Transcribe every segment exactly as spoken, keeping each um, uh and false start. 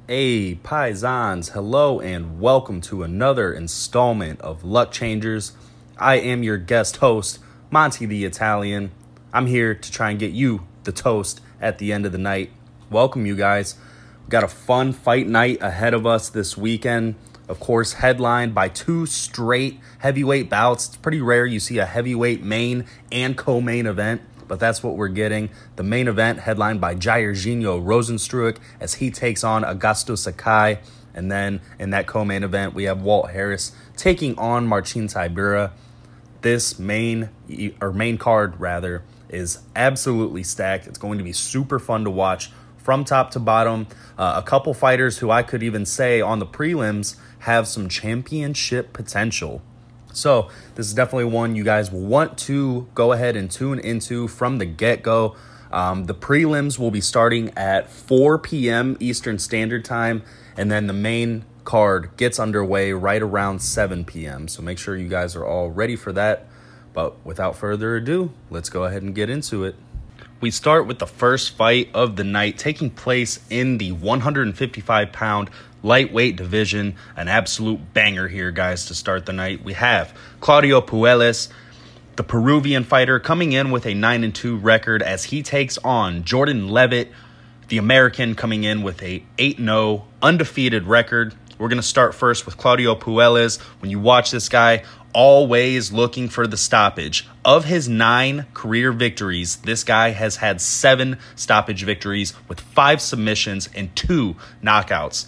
Hey, Paisans, hello and welcome to another installment of Luck Changers. I am your guest host, Monty the Italian. I'm here to try and get you the toast at the end of the night. Welcome, you guys. We've got a fun fight night ahead of us this weekend. Of course, headlined by two straight heavyweight bouts. It's pretty rare you see a heavyweight main and co-main event, but that's what we're getting. The main event headlined by Jairzinho Rozenstruik as he takes on Augusto Sakai. And then in that co-main event, we have Walt Harris taking on Marcin Tybura. This main, or main card rather, is absolutely stacked. It's going to be super fun to watch from top to bottom. Uh, a couple fighters who I could even say on the prelims have some championship potential. So this is definitely one you guys will want to go ahead and tune into from the get-go. Um, the prelims will be starting at four p.m. Eastern Standard Time, and then the main card gets underway right around seven p.m. So make sure you guys are all ready for that. But without further ado, let's go ahead and get into it. We start with the first fight of the night taking place in the one fifty-five pound lightweight division. An absolute banger here, guys, to start the night. We have Claudio Puelles, the Peruvian fighter, coming in with a nine and two record as he takes on Jordan Levitt, the American, coming in with a eight and oh undefeated record. We're going to start first with Claudio Puelles. When you watch this guy, always looking for the stoppage. Of his nine career victories, this guy has had seven stoppage victories with five submissions and two knockouts.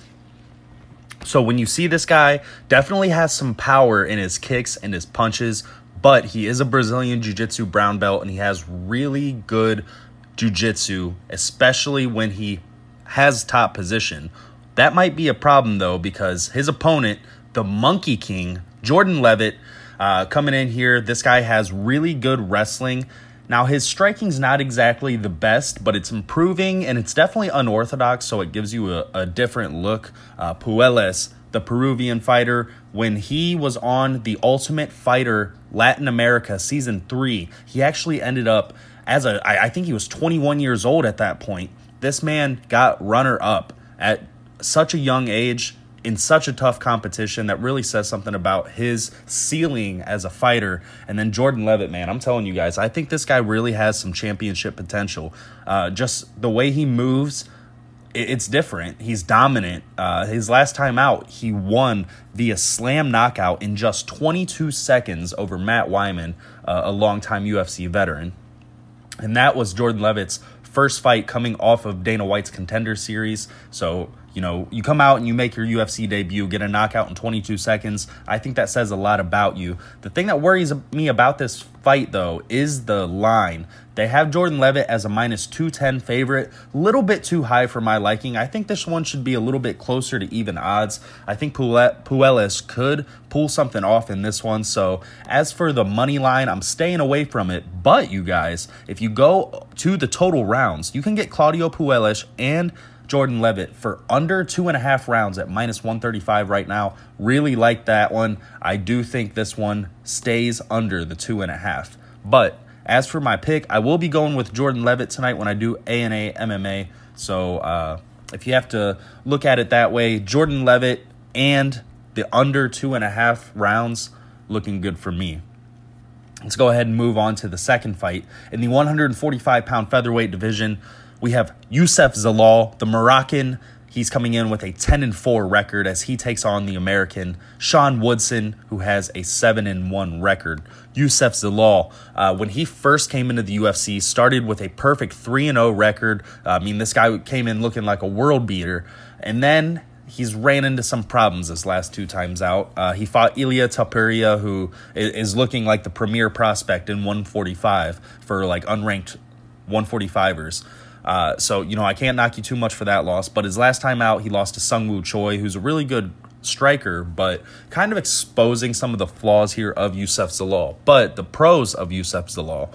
So when you see this guy, definitely has some power in his kicks and his punches, but he is a Brazilian Jiu-Jitsu brown belt and he has really good Jiu-Jitsu, especially when he has top position. That might be a problem though, because his opponent, the Monkey King, Jordan Levitt, uh, coming in here, this guy has really good wrestling. Now, his striking's not exactly the best, but it's improving, and it's definitely unorthodox, so it gives you a, a different look. Uh, Puelles, the Peruvian fighter, when he was on The Ultimate Fighter Latin America Season three, he actually ended up as a, I, I think he was twenty-one years old at that point. This man got runner-up at such a young age, in such a tough competition. That really says something about his ceiling as a fighter. And then Jordan Levitt, man, I'm telling you guys, I think this guy really has some championship potential. Uh, just the way he moves, it's different. He's dominant. Uh, his last time out, he won via slam knockout in just twenty-two seconds over Matt Wyman, uh, a longtime U F C veteran. And that was Jordan Levitt's first fight coming off of Dana White's Contender Series. So, you know, you come out and you make your U F C debut, get a knockout in twenty-two seconds. I think that says a lot about you. The thing that worries me about this fight, though, is the line. They have Jordan Levitt as a minus two ten favorite. A little bit too high for my liking. I think this one should be a little bit closer to even odds. I think Puelles could pull something off in this one. So as for the money line, I'm staying away from it. But, you guys, if you go to the total rounds, you can get Claudio Puelles and Jordan Levitt for under two and a half rounds at minus one thirty-five right now. Really like that one. I do think this one stays under the two and a half. But as for my pick, I will be going with Jordan Levitt tonight when I do A and A M M A. So uh, if you have to look at it that way, Jordan Levitt and the under two and a half rounds looking good for me. Let's go ahead and move on to the second fight. In the one forty-five pound featherweight division, we have Youssef Zalal, the Moroccan. He's coming in with a ten and four record as he takes on the American Sean Woodson, who has a seven and one record. Youssef Zalal, uh, when he first came into the U F C, started with a perfect three and oh record. Uh, I mean, this guy came in looking like a world beater. And then he's ran into some problems his last two times out. Uh, he fought Ilia Topuria, who is looking like the premier prospect in one forty-five for like unranked one forty-fivers. Uh, so, you know, I can't knock you too much for that loss. But his last time out, he lost to Sungwoo Choi, who's a really good striker, but kind of exposing some of the flaws here of Youssef Zalal. But the pros of Youssef Zalal,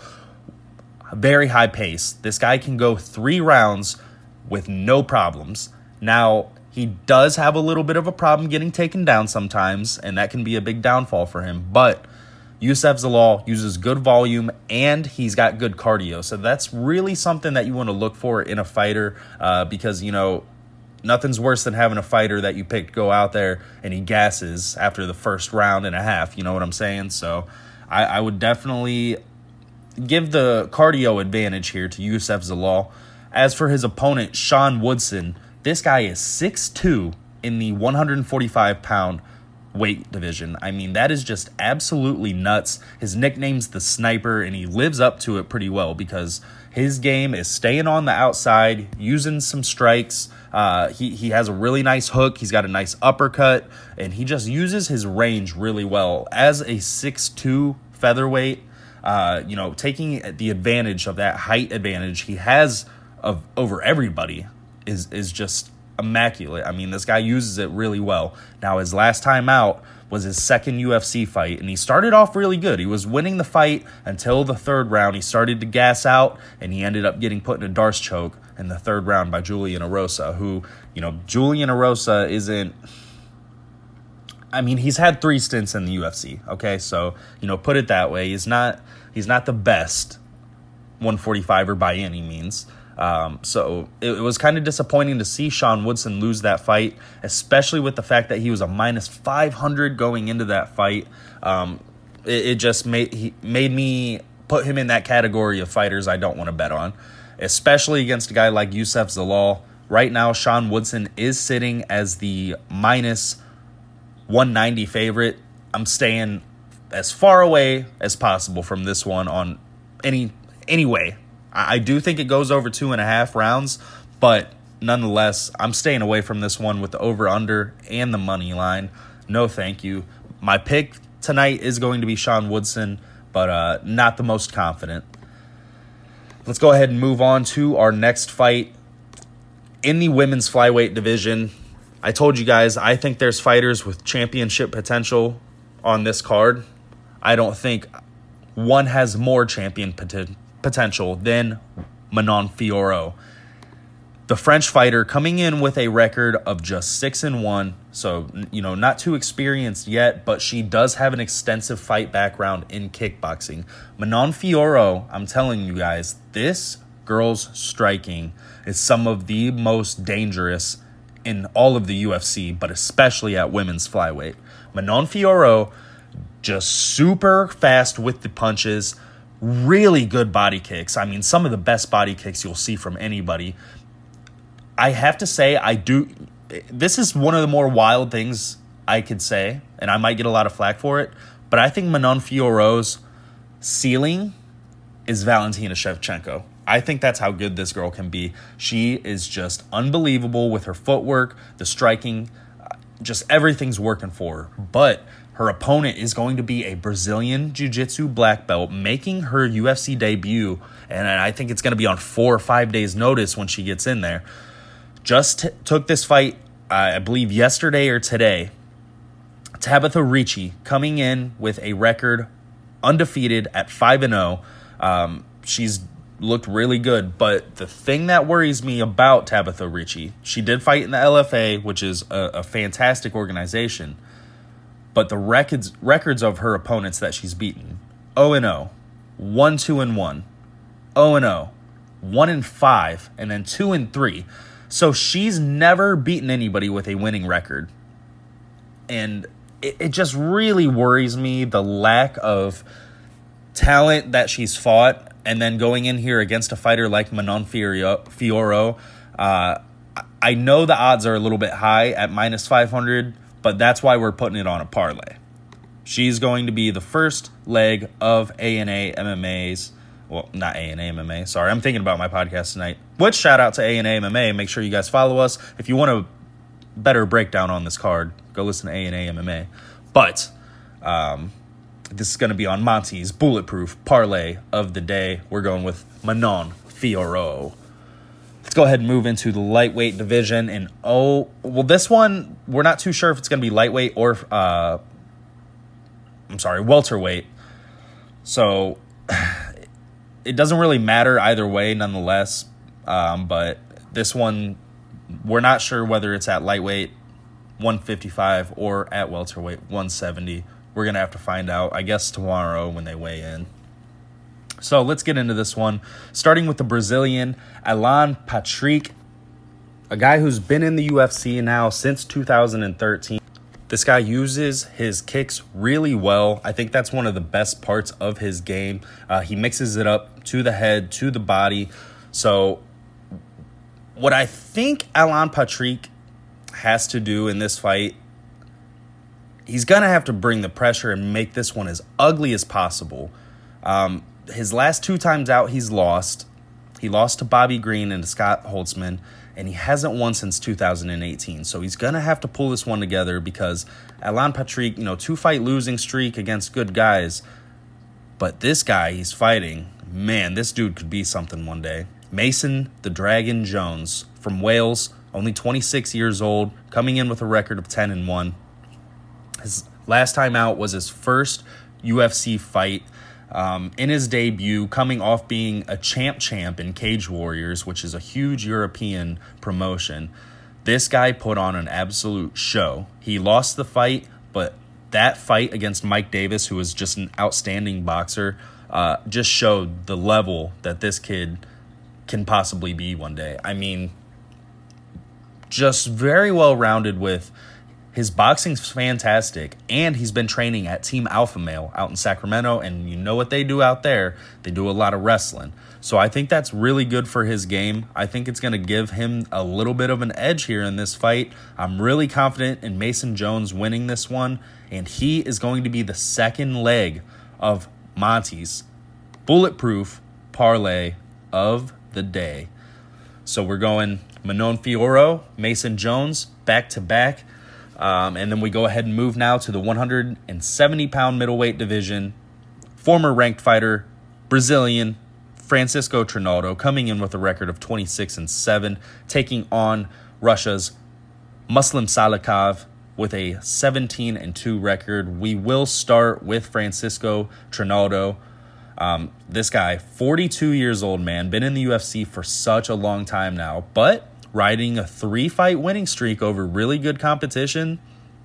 very high pace. This guy can go three rounds with no problems. Now, he does have a little bit of a problem getting taken down sometimes, and that can be a big downfall for him. But Youssef Zalal uses good volume, and he's got good cardio. So that's really something that you want to look for in a fighter uh, because, you know, nothing's worse than having a fighter that you pick go out there and he gasses after the first round and a half. You know what I'm saying? So I, I would definitely give the cardio advantage here to Youssef Zalal. As for his opponent, Sean Woodson, this guy is six two in the one forty-five pound weight division. I mean, that is just absolutely nuts. His nickname's the Sniper, and he lives up to it pretty well because his game is staying on the outside, using some strikes. Uh, he, he has a really nice hook. He's got a nice uppercut, and he just uses his range really well. As a six two featherweight, uh, you know, taking the advantage of that height advantage he has of over everybody is is just immaculate. I mean, this guy uses it really well. Now, his last time out was his second U F C fight, and he started off really good. He was winning the fight until the third round. He started to gas out, and he ended up getting put in a Darce choke in the third round by Julian Erosa, who, you know, Julian Erosa isn't... I mean, he's had three stints in the U F C, okay? So, you know, put it that way. He's not, he's not the best one forty-fiver by any means. Um, so it, it was kind of disappointing to see Sean Woodson lose that fight, especially with the fact that he was a minus five hundred going into that fight. Um, it, it just made he made me put him in that category of fighters I don't want to bet on, especially against a guy like Youssef Zalal. Right now, Sean Woodson is sitting as the minus one ninety favorite. I'm staying as far away as possible from this one on any any way. I do think it goes over two and a half rounds, but nonetheless, I'm staying away from this one with the over-under and the money line. No thank you. My pick tonight is going to be Sean Woodson, but uh, not the most confident. Let's go ahead and move on to our next fight in the women's flyweight division. I told you guys, I think there's fighters with championship potential on this card. I don't think one has more champion potential. potential than Manon Fiorot. The French fighter coming in with a record of just six and one, so, you know, not too experienced yet, but she does have an extensive fight background in kickboxing. Manon Fiorot, I'm telling you guys, this girl's striking is some of the most dangerous in all of the U F C, but especially at women's flyweight. Manon Fiorot, just super fast with the punches, really good body kicks. I mean, some of the best body kicks you'll see from anybody. I have to say, I do... This is one of the more wild things I could say, and I might get a lot of flack for it, but I think Manon Fiorot's ceiling is Valentina Shevchenko. I think that's how good this girl can be. She is just unbelievable with her footwork, the striking, just everything's working for her. But her opponent is going to be a Brazilian Jiu-Jitsu black belt making her U F C debut, and I think it's going to be on four or five days' notice when she gets in there. Just t- took this fight, uh, I believe, yesterday or today. Tabitha Ricci coming in with a record undefeated at five and oh. Um, she's looked really good, but the thing that worries me about Tabitha Ricci, she did fight in the L F A, which is a, a fantastic organization, but the records records of her opponents that she's beaten: oh and oh, one two and one, oh and oh, one and five, and then two and three. So she's never beaten anybody with a winning record. And it, it just really worries me, the lack of talent that she's fought, and then going in here against a fighter like Manon Fiorot. Uh, I know the odds are a little bit high at minus five hundred, but that's why we're putting it on a parlay. She's going to be the first leg of A and A M M A's. Well, not A and A M M A. Sorry, I'm thinking about my podcast tonight. Which, shout out to A and A M M A. Make sure you guys follow us. If you want a better breakdown on this card, go listen to A and A M M A. But um, this is going to be on Monty's Bulletproof Parlay of the day. We're going with Manon Fiorot. Let's go ahead and move into the lightweight division. And oh, well, this one, we're not too sure if it's going to be lightweight or, uh, I'm sorry, welterweight. So it doesn't really matter either way, nonetheless. Um, but this one, we're not sure whether it's at lightweight, one fifty-five, or at welterweight, one seventy. We're going to have to find out, I guess, tomorrow when they weigh in. So let's get into this one. Starting with the Brazilian, Alan Patrick A guy who's been in the U F C now since two thousand thirteen. This guy uses his kicks really well. I think that's one of the best parts of his game. Uh, he mixes it up to the head, to the body. So what I think Alan Patrick has to do in this fight, he's going to have to bring the pressure and make this one as ugly as possible. Um, his last two times out, he's lost. He lost to Bobby Green and to Scott Holtzman, and he hasn't won since two thousand eighteen. So he's going to have to pull this one together because Alan Patrick, you know, two-fight losing streak against good guys. But this guy he's fighting, man, this dude could be something one day. Mason the Dragon Jones from Wales, only twenty-six years old, coming in with a record of ten and one. His last time out was his first U F C fight. Um, in his debut, coming off being a champ champ in Cage Warriors, which is a huge European promotion, this guy put on an absolute show. He lost the fight, but that fight against Mike Davis, who was just an outstanding boxer, uh, just showed the level that this kid can possibly be one day. I mean, just very well-rounded with his boxing's fantastic, and he's been training at Team Alpha Male out in Sacramento, and you know what they do out there. They do a lot of wrestling. So I think that's really good for his game. I think it's going to give him a little bit of an edge here in this fight. I'm really confident in Mason Jones winning this one, and he is going to be the second leg of Monty's bulletproof parlay of the day. So we're going Manon Fiorot, Mason Jones, back-to-back. Um, and then we go ahead and move now to the one seventy pound middleweight division. Former ranked fighter, Brazilian, Francisco Trinaldo, coming in with a record of twenty-six and seven, taking on Russia's Muslim Salikov with a seventeen and two record. We will start with Francisco Trinaldo. Um, this guy, forty-two years old, man, been in the U F C for such a long time now, but riding a three-fight winning streak over really good competition.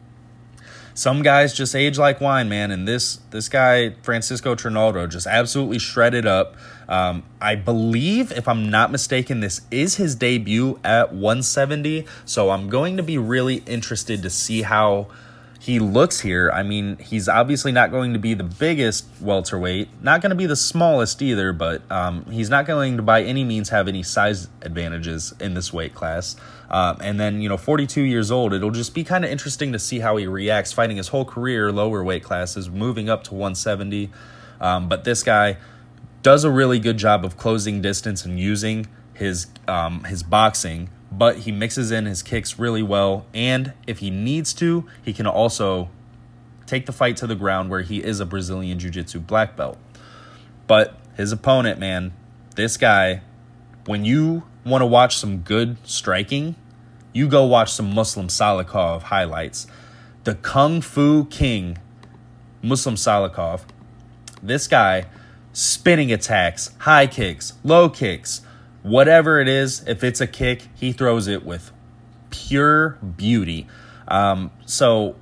Some guys just age like wine, man, and this this guy, Francisco Trinaldo, just absolutely shredded up. Um, I believe, if I'm not mistaken, this is his debut at one seventy, so I'm going to be really interested to see how he looks here. I mean, he's obviously not going to be the biggest welterweight, not going to be the smallest either, but um, he's not going to by any means have any size advantages in this weight class. Um, and then, you know, forty-two years old, it'll just be kind of interesting to see how he reacts fighting his whole career lower weight classes, moving up to one seventy. Um, but this guy does a really good job of closing distance and using his um, his boxing, but he mixes in his kicks really well, and if he needs to, he can also take the fight to the ground where he is a Brazilian Jiu-Jitsu black belt. But his opponent, man, this guy, when you want to watch some good striking, you go watch some Muslim Salikov highlights. The Kung Fu King, Muslim Salikov, this guy, spinning attacks, high kicks, low kicks, whatever it is, if it's a kick, he throws it with pure beauty. Um, so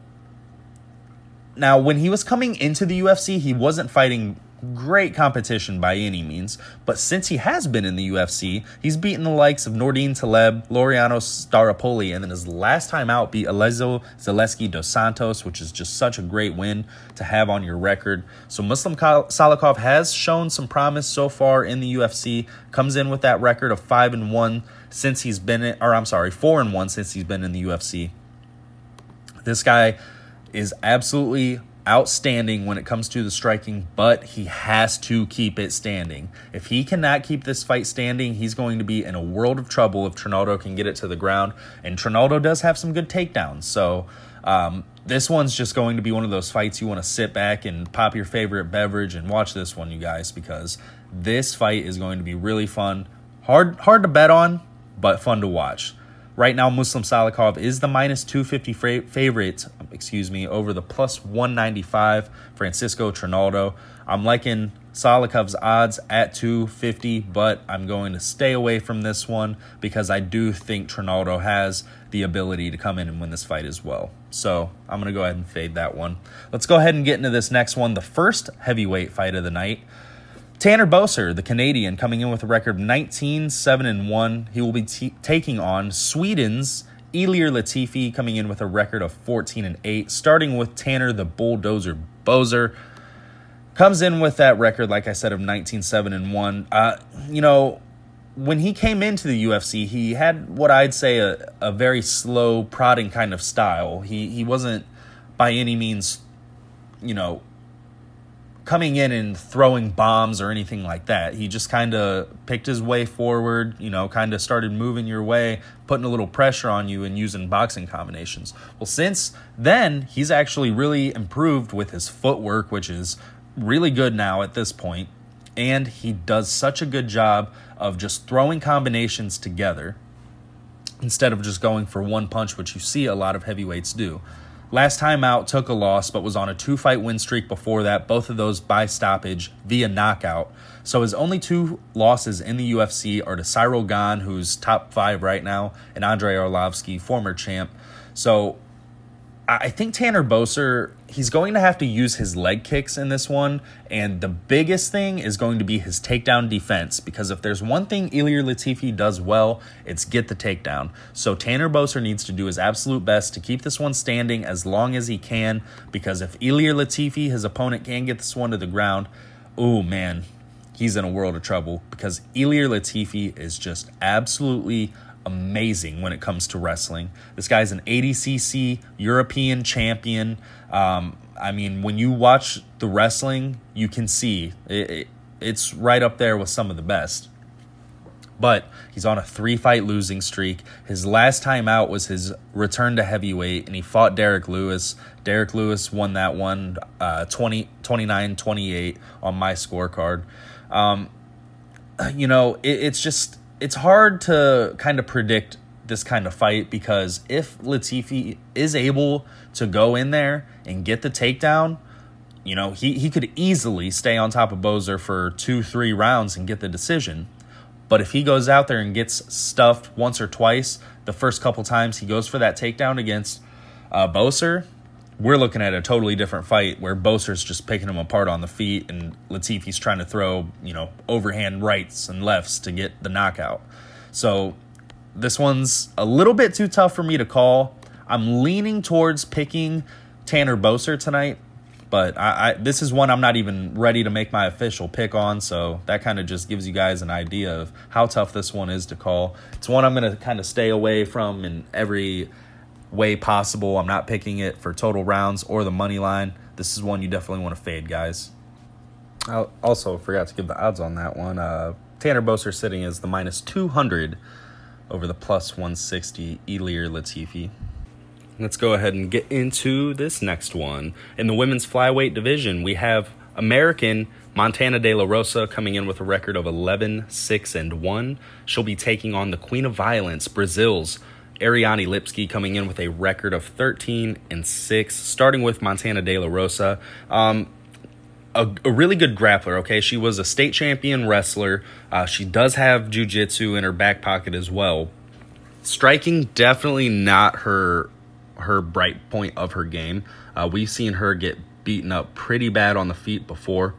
now when he was coming into the U F C, he wasn't fighting great competition by any means. But since he has been in the U F C, he's beaten the likes of Nordine Taleb, Laureano Staropoli, and then his last time out beat Alejo Zaleski dos Santos, which is just such a great win to have on your record. So Muslim Salikov has shown some promise so far in the U F C, comes in with that record of five and one since he's been in, or I'm sorry, four and one since he's been in the U F C. This guy is absolutely outstanding when it comes to the striking, but he has to keep it standing. If he cannot keep this fight standing, he's going to be in a world of trouble if Trinaldo can get it to the ground. And Trinaldo does have some good takedowns, so um, this one's just going to be one of those fights you want to sit back and pop your favorite beverage and watch this one, you guys, because this fight is going to be really fun. Hard, hard to bet on, but fun to watch. Right now, Muslim Salikov is the minus two fifty favorite, excuse me, over the plus one ninety-five Francisco Trinaldo. I'm liking Salikov's odds at two fifty, but I'm going to stay away from this one because I do think Trinaldo has the ability to come in and win this fight as well. So I'm going to go ahead and fade that one. Let's go ahead and get into this next one, the first heavyweight fight of the night. Tanner Boser, the Canadian, coming in with a record of nineteen seven and one. He will be t- taking on Sweden's Ilir Latifi, coming in with a record of fourteen and eight. Starting with Tanner the Bulldozer Boser, comes in with that record, like I said, of nineteen seven and one. Uh, you know, when he came into the U F C, he had what I'd say a, a very slow, prodding kind of style. He he wasn't by any means, you know, coming in and throwing bombs or anything like that. He just kind of picked his way forward, you know, kind of started moving your way, putting a little pressure on you and using boxing combinations. Well, since then, he's actually really improved with his footwork, which is really good now at this point. And he does such a good job of just throwing combinations together instead of just going for one punch, which you see a lot of heavyweights do. Last time out, took a loss, but was on a two-fight win streak before that, both of those by stoppage via knockout. So his only two losses in the U F C are to Cyril Gane, who's top five right now, and Andrei Arlovsky, former champ. So I think Tanner Boser, he's going to have to use his leg kicks in this one, and the biggest thing is going to be his takedown defense, because if there's one thing Ilir Latifi does well, it's get the takedown. So Tanner Boser needs to do his absolute best to keep this one standing as long as he can, because if Ilir Latifi, his opponent, can get this one to the ground, oh man, he's in a world of trouble, because Ilir Latifi is just absolutely amazing when it comes to wrestling. This guy's an A D C C European champion. Um, I mean, when you watch the wrestling, you can see it, it, it's right up there with some of the best. But he's on a three-fight losing streak. His last time out was his return to heavyweight, and he fought Derek Lewis. Derek Lewis won that one uh, twenty, twenty-nine twenty-eight on my scorecard. Um, you know, it, it's just... It's hard to kind of predict this kind of fight, because if Latifi is able to go in there and get the takedown, you know, he, he could easily stay on top of Boser for two, three rounds and get the decision. But if he goes out there and gets stuffed once or twice, the first couple times he goes for that takedown against uh, Boser, we're looking at a totally different fight where Boser's just picking him apart on the feet and Latifi's trying to throw, you know, overhand rights and lefts to get the knockout. So this one's a little bit too tough for me to call. I'm leaning towards picking Tanner Boser tonight, but I, I this is one I'm not even ready to make my official pick on, so that kind of just gives you guys an idea of how tough this one is to call. It's one I'm going to kind of stay away from in every way possible. I'm not picking it for total rounds or the money line. This is one you definitely want to fade, guys. I also forgot to give the odds on that one. Uh, Tanner Boser sitting as the minus two hundred over the plus one sixty Ilir Latifi. Let's go ahead and get into this next one. In the women's flyweight division, we have American Montana De La Rosa coming in with a record of eleven six and one. She'll be taking on the Queen of Violence, Brazil's Ariane Lipski, coming in with a record of thirteen and six. Starting with Montana De La Rosa, um, a, a really good grappler, okay? She was a state champion wrestler. Uh, she does have jiu-jitsu in her back pocket as well. Striking, definitely not her her bright point of her game. Uh, we've seen her get beaten up pretty bad on the feet before,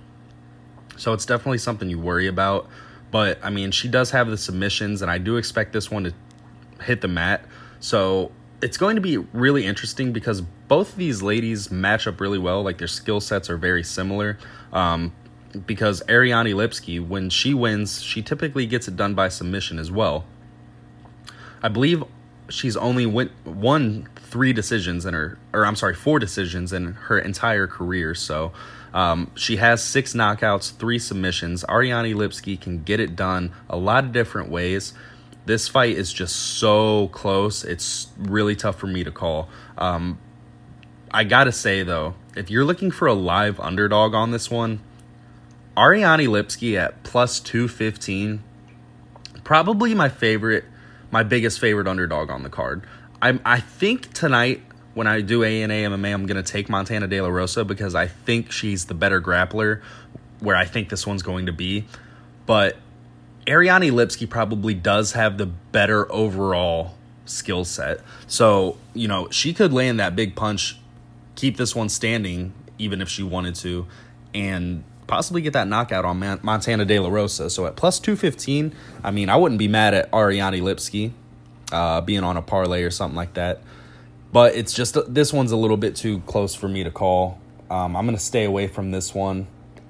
so it's definitely something you worry about. But, I mean, she does have the submissions, and I do expect this one to hit the mat. So it's going to be really interesting because both of these ladies match up really well. Like, their skill sets are very similar. Um, because Ariane Lipski, when she wins, she typically gets it done by submission as well. I believe she's only win- won three decisions in her, or I'm sorry, four decisions in her entire career. So um, she has six knockouts, three submissions. Ariane Lipski can get it done a lot of different ways. This fight is just so close. It's really tough for me to call. Um, I gotta say, though, if you're looking for a live underdog on this one, Ariane Lipski at plus two fifteen, probably my favorite, my biggest favorite underdog on the card. I I think tonight when I do A N A M M A, I'm going to take Montana De La Rosa because I think she's the better grappler, where I think this one's going to be. But Ariane Lipski probably does have the better overall skill set. So, you know, she could land that big punch, keep this one standing, even if she wanted to, and possibly get that knockout on Man- Montana De La Rosa. So at plus two fifteen, I mean, I wouldn't be mad at Ariane Lipski uh, being on a parlay or something like that. But it's just, this one's a little bit too close for me to call. Um, I'm going to stay away from this one.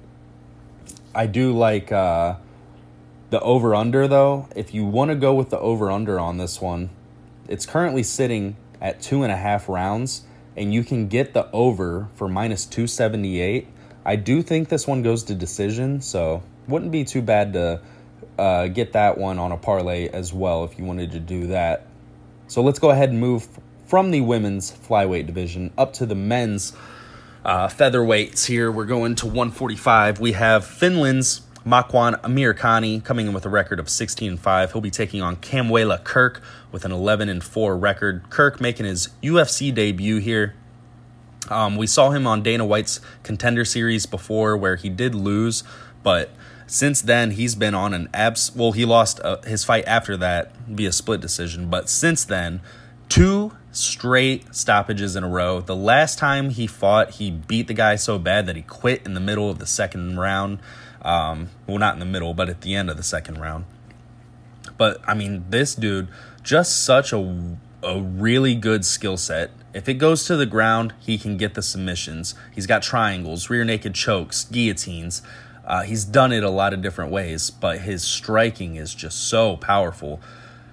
I do like uh, the over-under, though. If you want to go with the over-under on this one, it's currently sitting at two and a half rounds, and you can get the over for minus two seventy-eight. I do think this one goes to decision, so wouldn't be too bad to uh, get that one on a parlay as well if you wanted to do that. So let's go ahead and move from the women's flyweight division up to the men's uh, featherweights here. We're going to one forty-five. We have Finland's Makwan Amirkhani coming in with a record of sixteen and five. He'll be taking on Camuela Kirk with an eleven and four record. Kirk making his U F C debut here. Um, we saw him on Dana White's Contender Series before where he did lose, but since then he's been on an abs. Well, he lost uh, his fight after that via split decision, but since then, two straight stoppages in a row. The last time he fought, he beat the guy so bad that he quit in the middle of the second round. Um, well, not in the middle, but at the end of the second round. But, I mean, this dude, just such a, a really good skill set. If it goes to the ground, he can get the submissions. He's got triangles, rear naked chokes, guillotines. Uh, he's done it a lot of different ways, but his striking is just so powerful.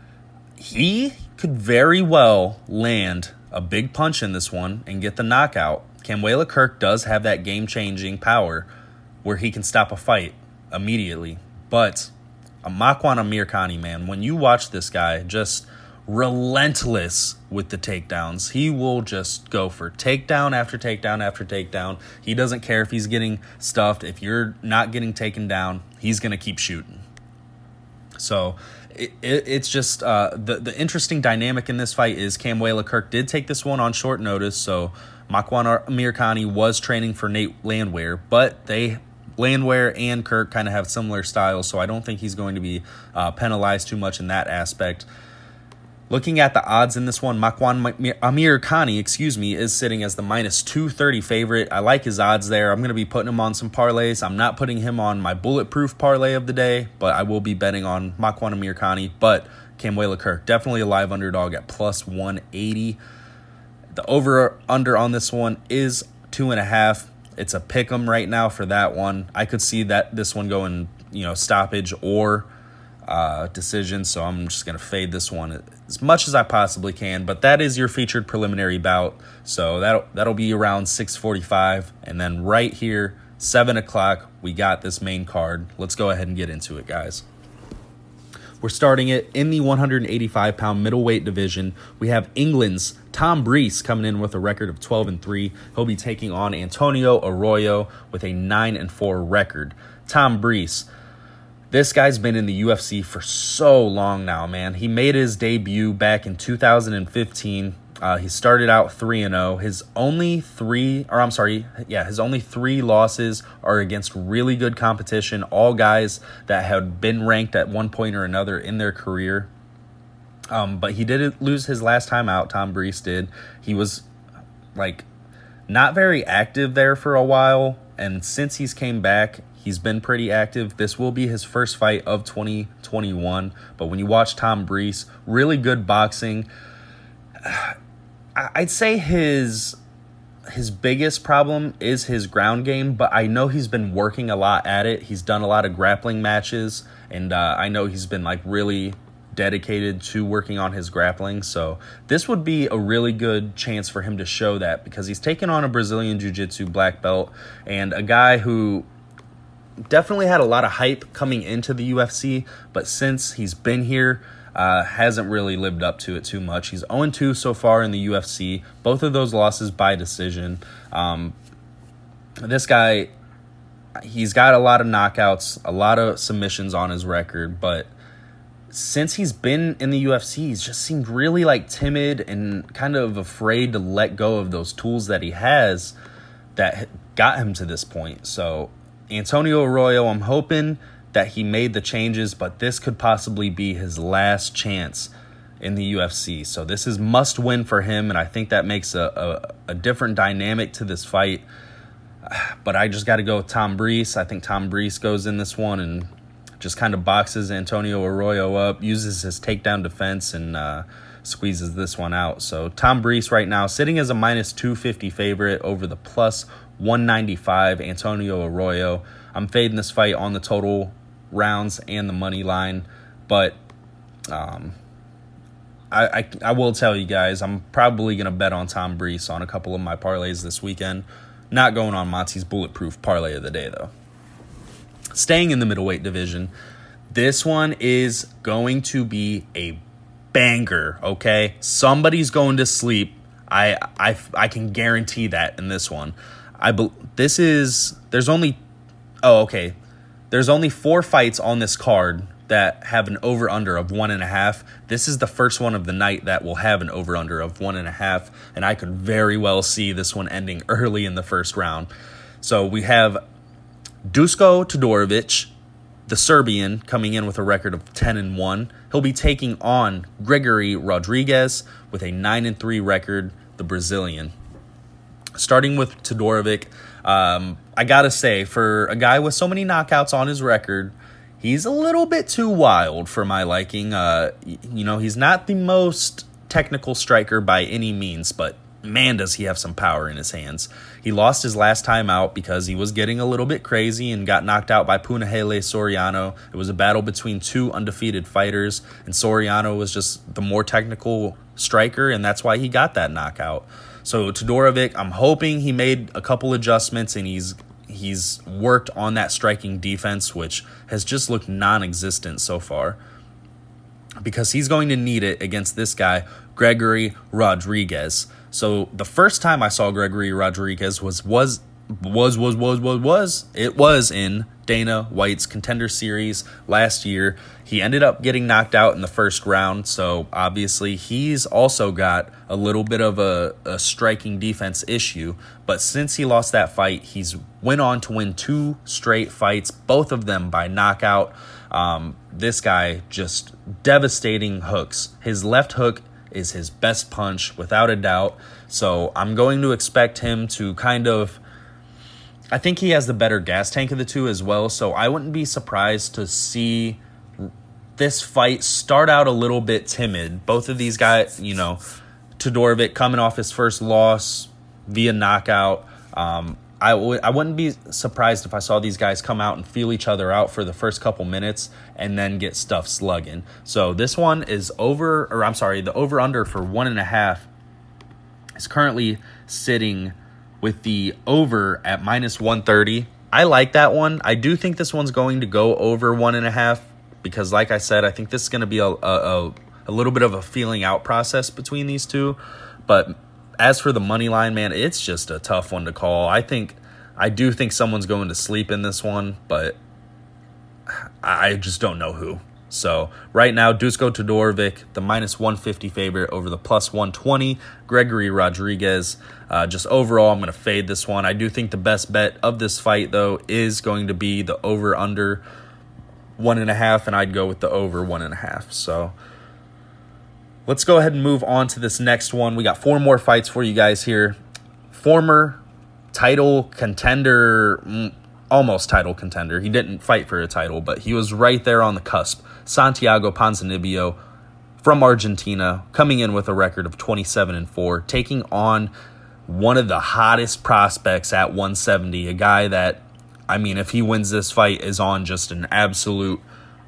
He could very well land a big punch in this one and get the knockout. Camuela Kirk does have that game-changing power where he can stop a fight immediately. But a Makwan Amirkhani, man, when you watch this guy, just relentless with the takedowns. He will just go for takedown after takedown after takedown. He doesn't care if he's getting stuffed. If you're not getting taken down, he's going to keep shooting. So it, it, it's just uh, the, the interesting dynamic in this fight is Camuela Kirk did take this one on short notice. So Makwan Amirkhani was training for Nate Landwehr, but they Landwehr and Kirk kind of have similar styles, so I don't think he's going to be uh, penalized too much in that aspect. Looking at the odds in this one, Makwan Amirkhani, excuse me, is sitting as the minus two thirty favorite. I like his odds there. I'm going to be putting him on some parlays. I'm not putting him on my bulletproof parlay of the day, but I will be betting on Makwan Amirkhani. But Camuela Kirk, definitely a live underdog at plus one eighty. The over-under on this one is two and a half. It's a pick 'em right now for that one. I could see that this one going, you know, stoppage or uh, decision, so I'm just going to fade this one as much as I possibly can. But that is your featured preliminary bout, so that'll, that'll be around six forty-five. And then right here, seven o'clock, we got this main card. Let's go ahead and get into it, guys. We're starting it in the one eighty-five pound middleweight division. We have England's Tom Breese coming in with a record of twelve and three. He'll be taking on Antonio Arroyo with a nine and four record. Tom Breese, this guy's been in the U F C for so long now, man. He made his debut back in two thousand fifteen. Uh, he started out three and oh. His only three, or I'm sorry, yeah, his only three losses are against really good competition, all guys that had been ranked at one point or another in their career. Um, but he did lose his last time out, Tom Breese did. He was, like, not very active there for a while, and since he's came back, he's been pretty active. This will be his first fight of twenty twenty-one, but when you watch Tom Breese, really good boxing. I'd say his his biggest problem is his ground game, but I know he's been working a lot at it. He's done a lot of grappling matches, and uh, I know he's been like really dedicated to working on his grappling. So this would be a really good chance for him to show that, because he's taken on a Brazilian Jiu-Jitsu black belt and a guy who definitely had a lot of hype coming into the U F C, but since he's been here, Uh, hasn't really lived up to it too much. He's oh and two so far in the U F C. Both of those losses by decision. Um, this guy, he's got a lot of knockouts, a lot of submissions on his record, but since he's been in the U F C, he's just seemed really like timid and kind of afraid to let go of those tools that he has that got him to this point. So Antonio Arroyo, I'm hoping that he made the changes, but this could possibly be his last chance in the U F C. So this is must win for him, and I think that makes a, a, a different dynamic to this fight. But I just got to go with Tom Breese. I think Tom Breese goes in this one and just kind of boxes Antonio Arroyo up, uses his takedown defense, and uh, squeezes this one out. So Tom Breese right now sitting as a minus two fifty favorite over the plus one ninety-five Antonio Arroyo. I'm fading this fight on the total rounds and the money line, but um, I, I, I will tell you guys, I'm probably going to bet on Tom Breese on a couple of my parlays this weekend. Not going on Monty's Bulletproof Parlay of the Day, though. Staying in the middleweight division, this one is going to be a banger, okay? Somebody's going to sleep. I I, I can guarantee that in this one. I be, This is, there's only, oh, okay. There's only four fights on this card that have an over-under of one and a half. This is the first one of the night that will have an over-under of one and a half, and I could very well see this one ending early in the first round. So we have Dusko Todorovic, the Serbian, coming in with a record of ten and one. He'll be taking on Gregory Rodriguez with a nine and three record, the Brazilian. Starting with Todorovic, um, I gotta say, for a guy with so many knockouts on his record, he's a little bit too wild for my liking. Uh, you know, he's not the most technical striker by any means, but man, does he have some power in his hands. He lost his last time out because he was getting a little bit crazy and got knocked out by Punahele Soriano. It was a battle between two undefeated fighters, and Soriano was just the more technical striker, and that's why he got that knockout. So Todorovic, I'm hoping he made a couple adjustments and he's He's worked on that striking defense, which has just looked non-existent so far, because he's going to need it against this guy, Gregory Rodriguez. So the first time I saw Gregory Rodriguez was was was was was was was it was in Dana White's Contender Series last year. He ended up getting knocked out in the first round, so obviously he's also got a little bit of a, a striking defense issue. But since he lost that fight, he's went on to win two straight fights, both of them by knockout. Um, this guy just devastating hooks. His left hook is his best punch, without a doubt. So I'm going to expect him to kind of, I think he has the better gas tank of the two as well, so I wouldn't be surprised to see this fight start out a little bit timid. Both of these guys, you know, Todorovic coming off his first loss via knockout. Um, I, w- I wouldn't be surprised if I saw these guys come out and feel each other out for the first couple minutes and then get stuff slugging. So this one is over, or I'm sorry, the over-under for one and a half is currently sitting with the over at minus one thirty. I like that one. I do think this one's going to go over one and a half because, like I said, I think this is going to be a, a, a little bit of a feeling out process between these two. But as for the money line, man, it's just a tough one to call. I think I do think someone's going to sleep in this one, but I just don't know who. So right now, Dusko Todorovic, the minus one fifty favorite over the plus one twenty. Gregory Rodriguez. Uh, just overall, I'm going to fade this one. I do think the best bet of this fight, though, is going to be the over-under one and a half, and I'd go with the over one and a half. So let's go ahead and move on to this next one. We got four more fights for you guys here. Former title contender, almost title contender. He didn't fight for a title, but he was right there on the cusp. Santiago Ponzinibbio from Argentina, coming in with a record of twenty-seven and four, taking on one of the hottest prospects at one seventy, a guy that, I mean, if he wins this fight, is on just an absolute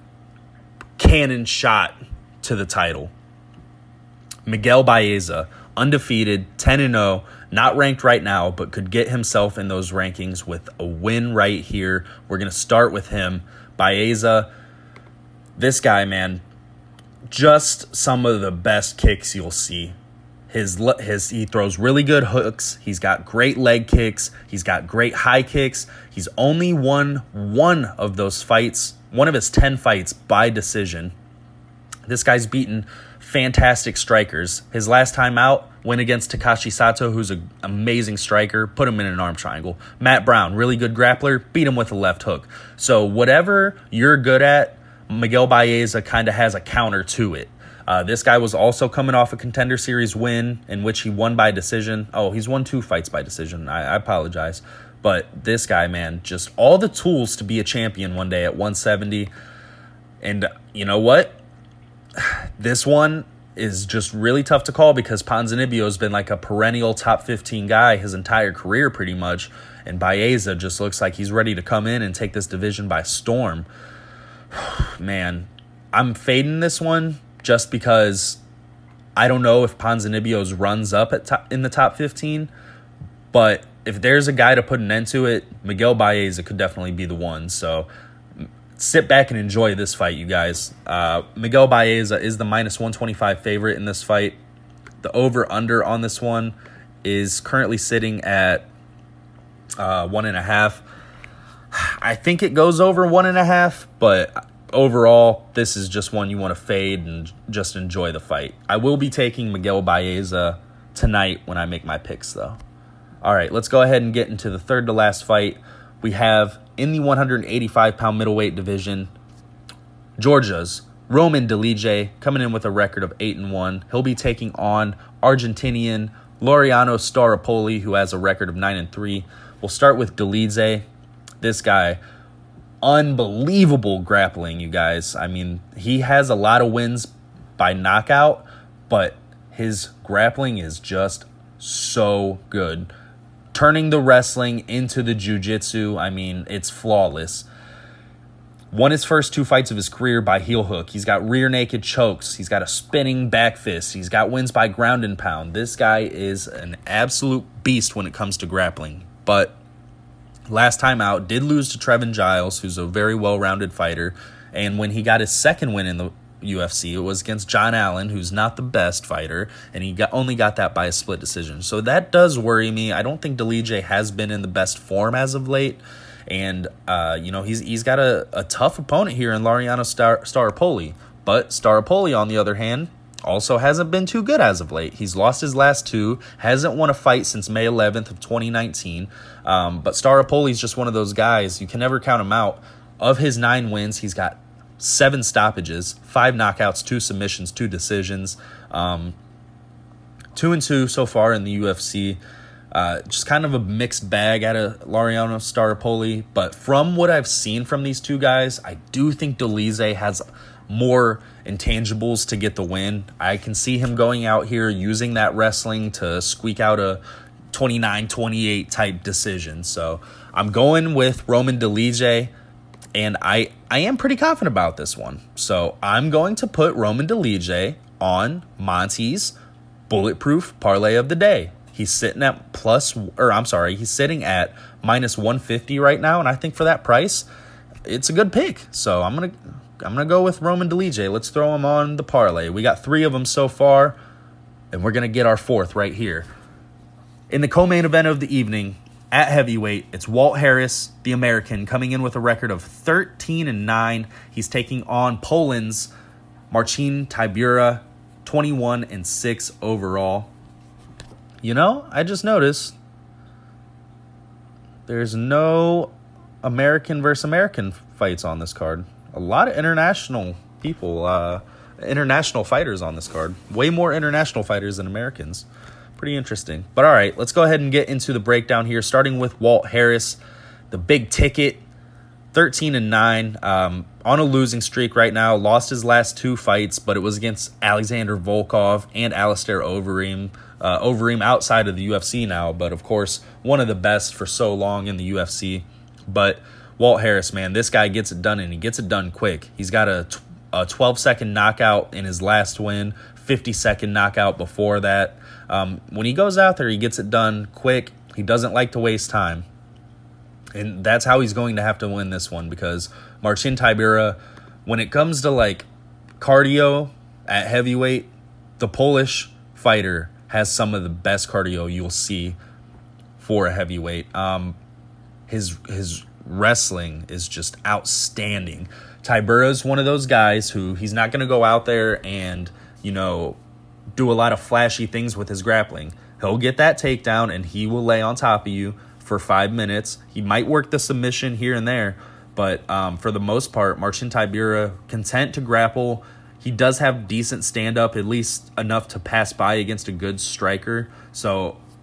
cannon shot to the title. Miguel Baeza, undefeated, ten and oh, not ranked right now, but could get himself in those rankings with a win right here. We're going to start with him. Baeza, this guy, man, just some of the best kicks you'll see. His his he throws really good hooks. He's got great leg kicks. He's got great high kicks. He's only won one of those fights, one of his ten fights, by decision. This guy's beaten fantastic strikers. His last time out went against Takashi Sato, who's an amazing striker, put him in an arm triangle. Matt Brown, really good grappler, beat him with a left hook. So whatever you're good at, Miguel Baeza kind of has a counter to it. Uh, this guy was also coming off a Contender Series win in which he won by decision. Oh, he's won two fights by decision. I, I apologize. But this guy, man, just all the tools to be a champion one day at one seventy. And you know what? This one is just really tough to call because Ponzinibbio has been like a perennial top fifteen guy his entire career pretty much. And Baeza just looks like he's ready to come in and take this division by storm. Man, I'm fading this one just because I don't know if Ponzinibbio's runs up at top, in the top fifteen. But if there's a guy to put an end to it, Miguel Baeza could definitely be the one. So sit back and enjoy this fight, you guys. Uh, Miguel Baeza is the minus one twenty-five favorite in this fight. The over-under on this one is currently sitting at uh, one and a half. I think it goes over one and a half, but overall, this is just one you want to fade and just enjoy the fight. I will be taking Miguel Baeza tonight when I make my picks, though. All right, let's go ahead and get into the third to last fight. We have in the one eighty-five pound middleweight division, Georgia's Roman Dolidze coming in with a record of eight and one. He'll be taking on Argentinian Laureano Staropoli, who has a record of nine and three. We'll start with Dolidze. This guy, unbelievable grappling, you guys. I mean, he has a lot of wins by knockout, but his grappling is just so good. Turning the wrestling into the jiu-jitsu, I mean, it's flawless. Won his first two fights of his career by heel hook. He's got rear naked chokes. He's got a spinning back fist. He's got wins by ground and pound. This guy is an absolute beast when it comes to grappling. But last time out, did lose to Trevin Giles, who's a very well-rounded fighter. And when he got his second win in the U F C, it was against John Allen, who's not the best fighter, and he got only got that by a split decision. So that does worry me. I don't think Dolidze has been in the best form as of late. And, uh, you know, he's he's got a, a tough opponent here in Laureano Star- Staropoli. But Staropoli, on the other hand, also hasn't been too good as of late. He's lost his last two, hasn't won a fight since May eleventh of twenty nineteen. Um, but Staropoli's just one of those guys. You can never count him out. Of his nine wins, he's got seven stoppages, five knockouts, two submissions, two decisions. Um, two and two so far in the U F C. Uh, just kind of a mixed bag out of Laureano Staropoli. But from what I've seen from these two guys, I do think Dolidze has more intangibles to get the win. I can see him going out here using that wrestling to squeak out a twenty-nine twenty-eight type decision. So I'm going with Roman Dolidze, and I, I am pretty confident about this one. So I'm going to put Roman Dolidze on Monty's bulletproof parlay of the day. He's sitting at plus, or I'm sorry, he's sitting at minus one fifty right now, and I think for that price, it's a good pick. So I'm gonna I'm gonna go with Roman Dolidze. Let's throw him on the parlay. We got three of them so far, and we're gonna get our fourth right here. In the co-main event of the evening, at heavyweight, it's Walt Harris, the American, coming in with a record of thirteen and nine. He's taking on Poland's Marcin Tybura, twenty-one and six overall. You know, I just noticed there's no American versus American fights on this card. A lot of international people, uh, international fighters on this card. Way more international fighters than Americans. Pretty interesting. But all right, let's go ahead and get into the breakdown here, starting with Walt Harris, the big ticket, thirteen and nine, um, on a losing streak right now. Lost his last two fights, but it was against Alexander Volkov and Alistair Overeem. Uh, Overeem outside of the U F C now, but of course, one of the best for so long in the U F C. But Walt Harris, man, this guy gets it done, and he gets it done quick. He's got a, t- a twelve-second knockout in his last win, fifty-second knockout before that. Um, when he goes out there, he gets it done quick. He doesn't like to waste time. And that's how he's going to have to win this one, because Marcin Tybura, when it comes to like cardio at heavyweight, the Polish fighter has some of the best cardio you'll see for a heavyweight. Um, his his wrestling is just outstanding. Tybura is one of those guys who he's not going to go out there and, you know, do a lot of flashy things with his grappling. He'll get that takedown and he will lay on top of you for five minutes. He might work the submission here and there, but um, for the most part, Marcin Tybura, content to grapple. He does have decent stand-up, at least enough to pass by against a good striker. So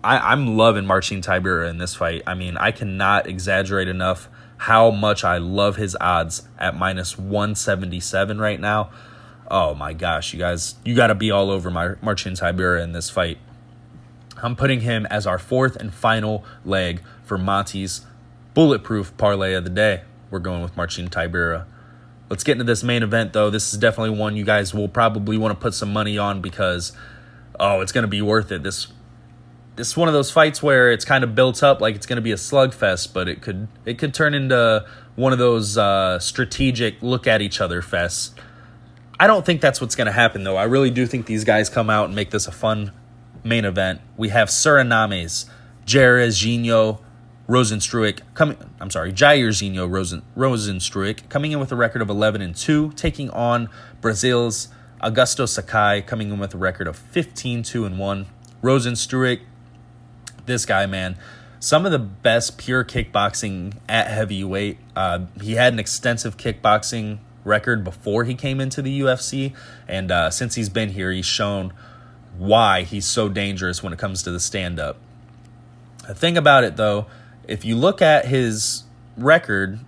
I, I'm loving Marcin Tybura in this fight. I mean, I cannot exaggerate enough how much I love his odds at minus one seventy-seven right now. Oh my gosh, you guys, you got to be all over my Marcin Tybura in this fight. I'm putting him as our fourth and final leg for Monty's bulletproof parlay of the day. We're going with Marcin Tybura. Let's get into this main event, though. This is definitely one you guys will probably want to put some money on because, oh, it's going to be worth it. This This is one of those fights where it's kind of built up like it's going to be a slugfest, but it could it could turn into one of those uh, strategic look-at-each-other fests. I don't think that's what's going to happen, though. I really do think these guys come out and make this a fun main event. We have Suriname's Jairzinho Rozenstruik coming. I'm sorry, Jairzinho Rozen Rozenstruik coming in with a record of eleven and two, taking on Brazil's Augusto Sakai coming in with a record of fifteen two and one. Rozenstruik, this guy, man, some of the best pure kickboxing at heavyweight. Uh, he had an extensive kickboxing record before he came into the U F C, and uh, since he's been here, he's shown why he's so dangerous when it comes to the stand-up. The thing about it, though, if you look at his record,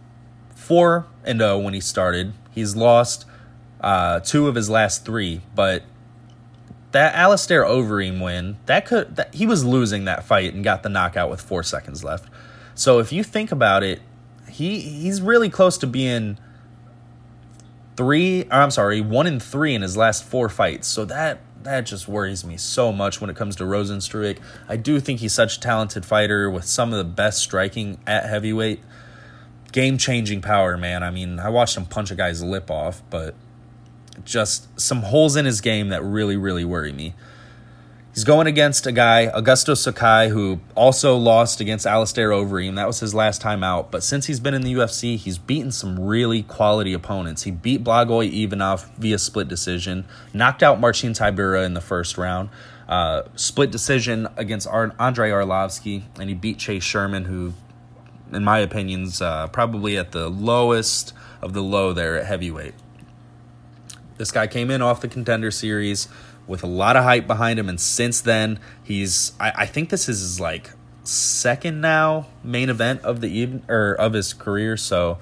four and oh when he started, he's lost uh, two of his last three, but that Alistair Overeem win, that could that, he was losing that fight and got the knockout with four seconds left. So if you think about it, he he's really close to being three. Or I'm sorry, one in three in his last four fights. So that that just worries me so much when it comes to Rozenstruik. I do think he's such a talented fighter with some of the best striking at heavyweight. Game-changing power, man. I mean, I watched him punch a guy's lip off, but just some holes in his game that really, really worry me. He's going against a guy, Augusto Sakai, who also lost against Alistair Overeem. That was his last time out. But since he's been in the U F C, he's beaten some really quality opponents. He beat Blagoy Ivanov via split decision, knocked out Marcin Tybura in the first round, uh, split decision against Ar- Andrei Arlovsky, and he beat Chase Sherman, who, in my opinion, is uh, probably at the lowest of the low there at heavyweight. This guy came in off the Contender Series with a lot of hype behind him, and since then, he's I, I think this is his like second now main event of the even or of his career. So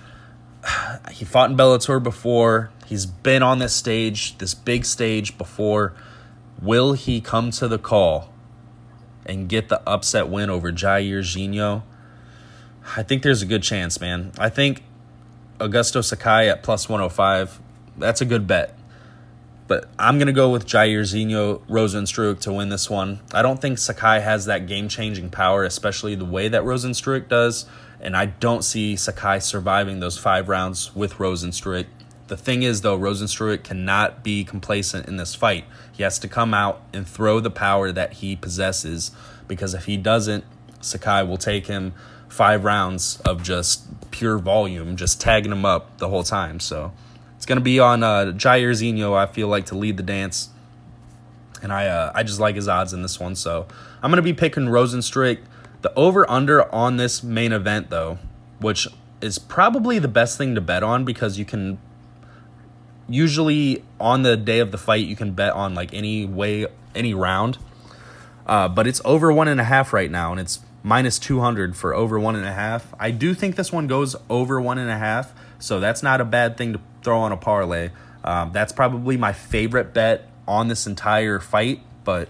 he fought in Bellator before. He's been on this stage, this big stage before. Will he come to the call and get the upset win over Jairzinho? I think there's a good chance, man. I think Augusto Sakai at plus one oh five, that's a good bet. But I'm going to go with Jairzinho Rozenstruik to win this one. I don't think Sakai has that game-changing power, especially the way that Rozenstruik does, and I don't see Sakai surviving those five rounds with Rozenstruik. The thing is, though, Rozenstruik cannot be complacent in this fight. He has to come out and throw the power that he possesses, because if he doesn't, Sakai will take him five rounds of just pure volume, just tagging him up the whole time. So it's going to be on uh, Jairzinho, I feel like, to lead the dance. And I uh, I just like his odds in this one. So I'm going to be picking Rozenstruik. The over-under on this main event, though, which is probably the best thing to bet on, because you can usually on the day of the fight, you can bet on like any way, any round. Uh, but it's over one and a half right now, and it's minus two hundred for over one and a half. I do think this one goes over one and a half, so that's not a bad thing to throw on a parlay. Um, that's probably my favorite bet on this entire fight. But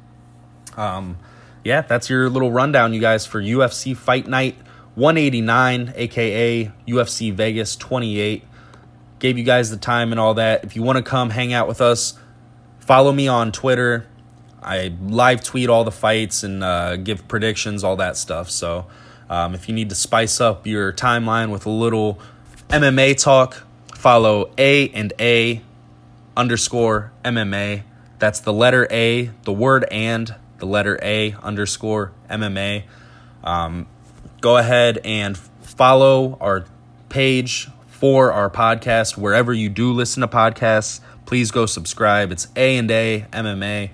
um, yeah, that's your little rundown, you guys, for U F C Fight Night one eighty-nine, aka U F C Vegas twenty-eight. Gave you guys the time and all that. If you want to come hang out with us, follow me on Twitter. I live tweet all the fights and uh, give predictions, all that stuff. So um, if you need to spice up your timeline with a little M M A talk, follow A and A underscore M M A. That's the letter A, the word and, the letter A underscore M M A. Um, go ahead and follow our page for our podcast wherever you do listen to podcasts. Please go subscribe. It's A and A M M A.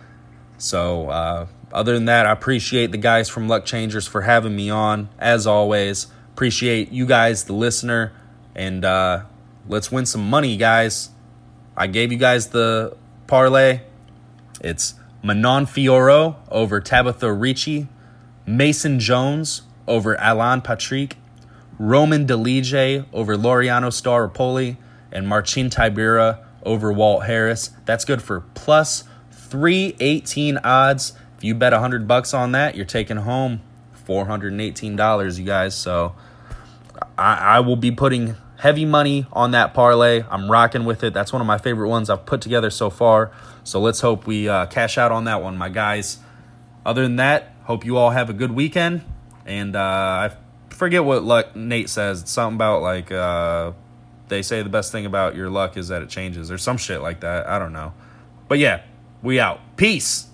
So uh, other than that, I appreciate the guys from Luck Changers for having me on. As always, appreciate you guys, the listener, and uh, let's win some money, guys. I gave you guys the parlay. It's Manon Fiorot over Tabitha Ricci, Mason Jones over Alan Patrick, Roman DeLige over Laureano Staropoli, and Marcin Tybura over Walt Harris. That's good for plus three eighteen odds. If you bet one hundred bucks on that, you're taking home four hundred eighteen dollars, you guys. So I, I will be putting heavy money on that parlay. I'm rocking with it. That's one of my favorite ones I've put together so far. So let's hope we uh, cash out on that one, my guys. Other than that, hope you all have a good weekend. And uh, I forget what luck Nate says. It's something about like uh, they say the best thing about your luck is that it changes or some shit like that. I don't know. But yeah, we out. Peace.